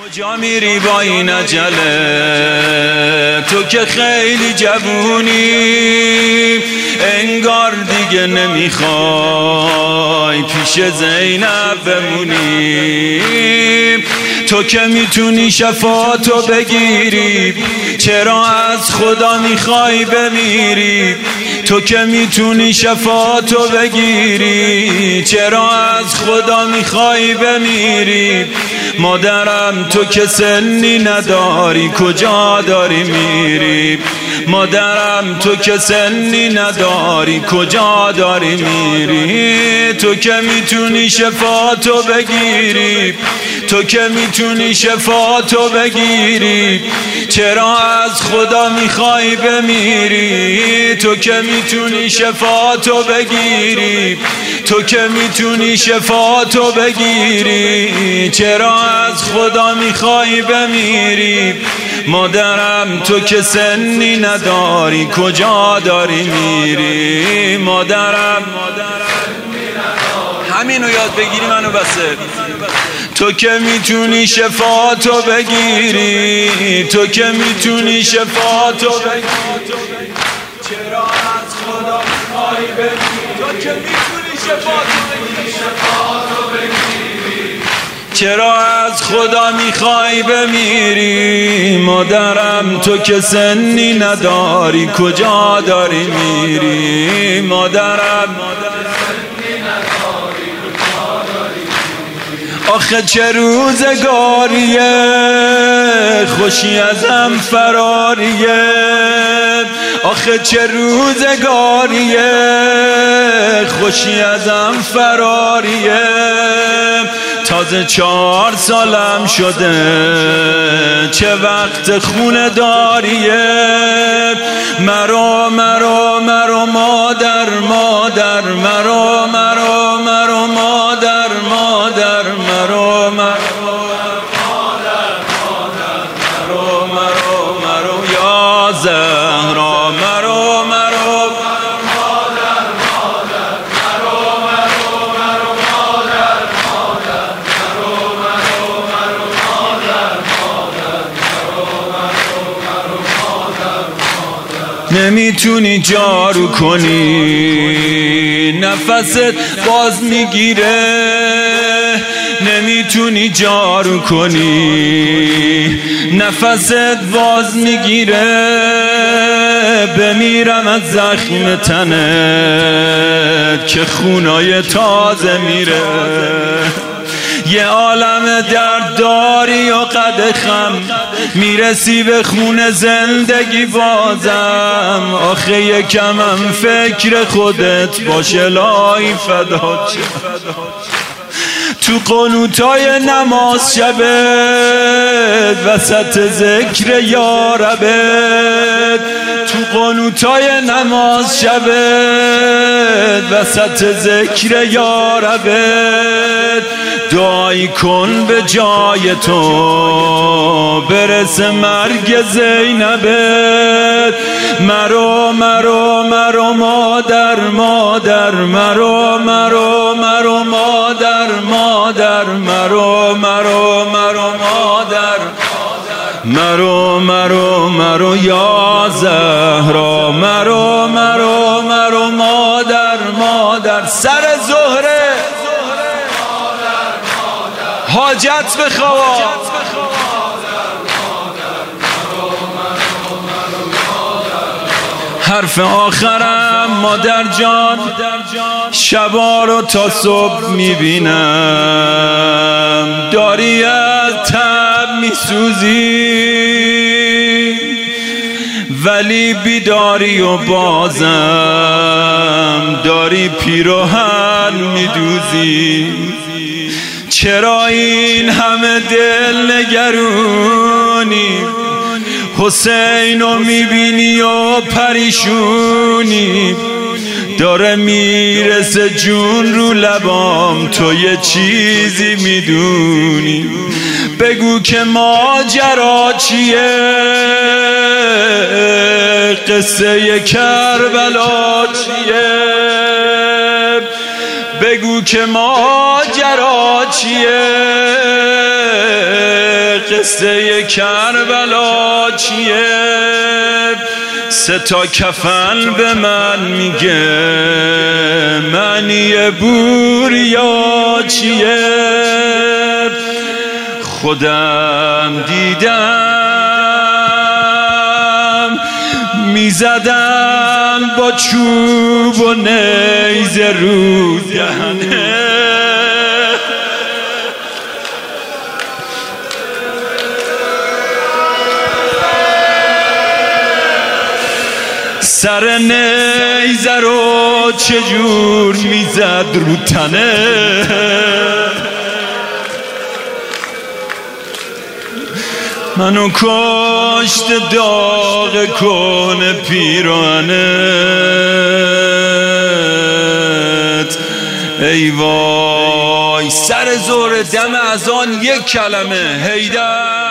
کجا میری با این عجله؟ تو که خیلی جوونی، انگار دیگه نمیخوای پیش زینب بمونی. تو که میتونی شفاعتو بگیری، چرا از خدا میخوای بمیری؟ تو که میتونی شفاعتو بگیری، چرا از خدا میخوای بمیری؟ مادرم تو که سنی نداری، کجا داری میری؟ مادرم تو که سنی نداری، کجا داری میری؟ تو که میتونی شفاعتو بگیری، تو که میتونی شفاعتو بگیری، چرا از خدا میخوای بمیری؟ تو که میتونی شفاعتو بگیری، تو که میتونی شفاعتو بگیری، چرا از خدا میخوای بمیری؟ مادرم تو که سنی نداری، کجا داری میری؟ مادرم همینو یاد بگیری منو بسه. تو که میتونی شفاعتو بگیری، تو که میتونی شفاعتو بگیری، چرا از خدا میخوای بمیری؟ تو که میتونی شفاعتو بگیری، چرا از خدا میخوای بمیری؟ مادرم تو که سنی نداری، کجا داری میری؟ مادرم آخه چه روزگاریه، خوشی ازم فراریه. آخه چه روزگاریه، خوشی ازم فراریه. تازه 4 سالم شده، چه وقت خونه داریه. مرو مرو مرو مادر مادر، مرو مرو مرو مادر مادر، مرو مرو مادر مادر، مرو مرو مرو یا زهرا، مرو مرو مادر مادر، مرو مرو مرو مادر مادر، مرو مرو مرو مادر مادر، مرو مرو مرو مادر مادر. نمیتونی جارو کنی، نفست باز میگیره. نمیتونی جارو کنی، نفست باز میگیره. بمیرم از زخم تنت که خونای تازه میره. یه عالم درد داری و قد خم، میرسی به خون زندگی بازم. آخه یکمم فکر خودت باشه، لای فدا چه تو قنوتای نماز شبت، وسط ذکر یا ربت. تو قنوتای نماز شبت، وسط ذکر یا ربت. دعای کن به جای تو، برسه مرگ زینبت. مرو مرو مرو مادر مادر، مرو مرو مرو مادر مادر، مرو مرو مرو مادر، مرو مرو مرو یا زهرا، مرو مرو مرو مادر مادر. سر زهره حاجت بخوا، حرف آخرم مادر جان، شبا رو تا صبح میبینم. داری از تب میسوزی، ولی بیداری و بازم داری پیراهن میدوزی. چرا این همه دل نگرونی؟ حسینو میبینی و پریشونی. داره میرسه جون رو لبام، تو یه چیزی میدونی؟ بگو که ماجرا چیه، قصه کربلا چیه؟ بگو که ماجرا چیه، قصه کربلا چیه. 3 تا کفن به من میگه معنی بوریا چیه. خودم دیدم میزدم با چوب و نیزه رو دهنه. سر نیزه رو چجور میزد رو تنه. منو کشت داغ کن پیرانت. ای وای سر زور دم اذان 1 کلمه حیدر.